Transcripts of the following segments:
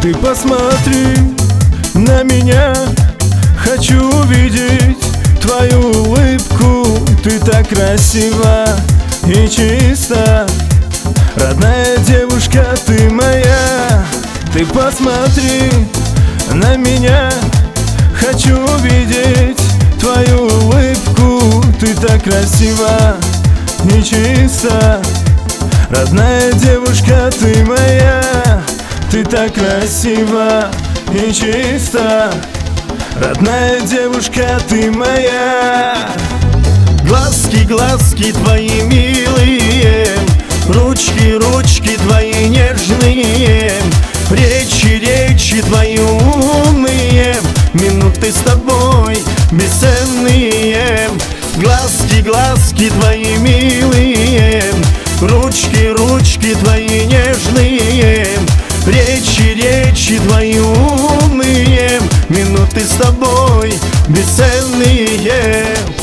Ты посмотри на меня, хочу увидеть твою улыбку. Ты так красива и чиста, родная девушка, ты моя. Ты посмотри на меня, хочу увидеть твою улыбку. Ты так красива и чиста, родная девушка, ты моя. Ты так красива и чиста, родная девушка, ты моя. Глазки, глазки твои милые, ручки, ручки твои нежные, речи, речи твои умные, минуты с тобой бесценные. Глазки, глазки твои милые, ручки, ручки твои нежные, речи, речи твои умные, минуты с тобой бесценные.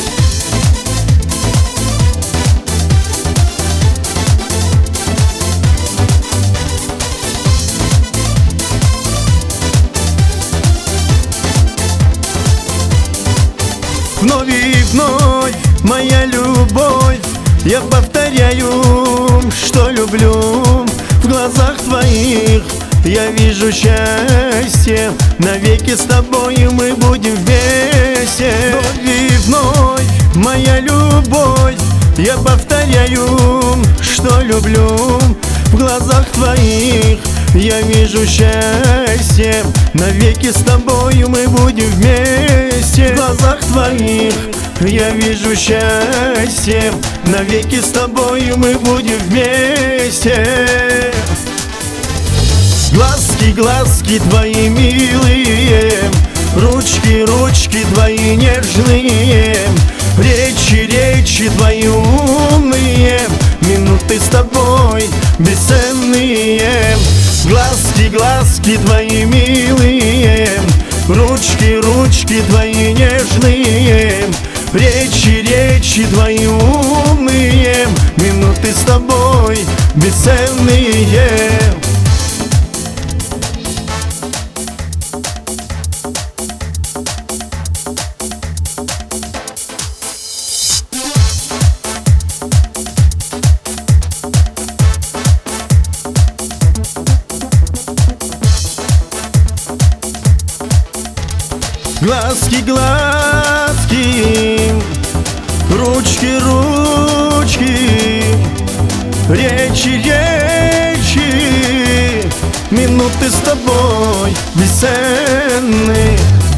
Вновь и вновь, моя любовь, я повторяю, что люблю. В глазах твоих я вижу счастье, навеки с тобой мы будем вместе. Вновь и вновь, моя любовь, я повторяю, что люблю. В глазах твоих я вижу счастье, навеки с тобой мы будем вместе. В глазах твоих я вижу счастье, навеки с тобой мы будем вместе. Глазки, глазки твои милые, ручки, ручки твои нежные, речи, речи твои умные, минуты с тобой бесценные. Глазки, глазки твои милые, ручки, ручки твои нежные, речи, речи твои умные, минуты с тобой бесценные. Глазки, глазки, ручки, ручки, речи, речи, минуты с тобой бесценны.